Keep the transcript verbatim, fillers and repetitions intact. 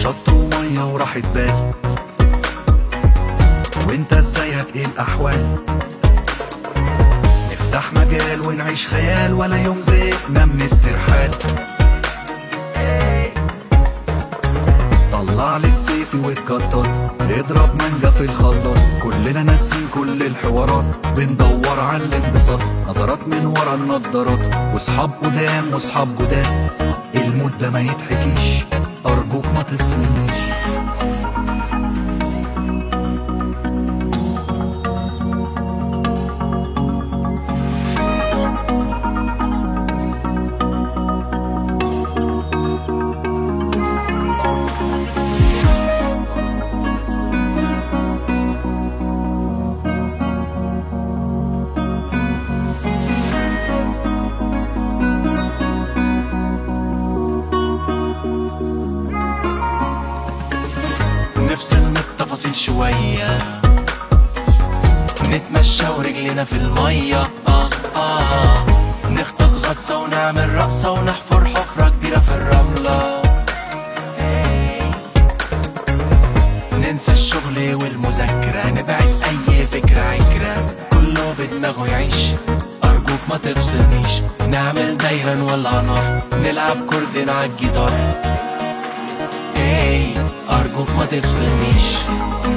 شط ومية وراحة بال، وانت ازيك ايه الاحوال؟ نفتح مجال ونعيش خيال، ولا يوم زهقنا من الترحال. طلع لي السيف واتكتر، اضرب مانجا في الخلاط، كلنا ناسين كل الحوارات، بندور على الانبساط، نظرات من ورا النضارات، وصحاب قدام وصحاب جداد، المود ده ما يتحكيش، ارجوك ما تفصلنيش. نفصل من التفاصيل شوية، نتمشى ورجلنا في المية، آه آه نغطس غطسة ونعمل رقصة، ونحفر حفرة كبيرة في الرملة. ننسى الشغل والمذاكرة، نبعد أي فكرة عكرة، كله بدماغه يعيش، أرجوك ما تفصلنيش. نعمل دايرة نولع نار، نلعب كوردين عالجيتار، أرجوك ما تفصلنيش.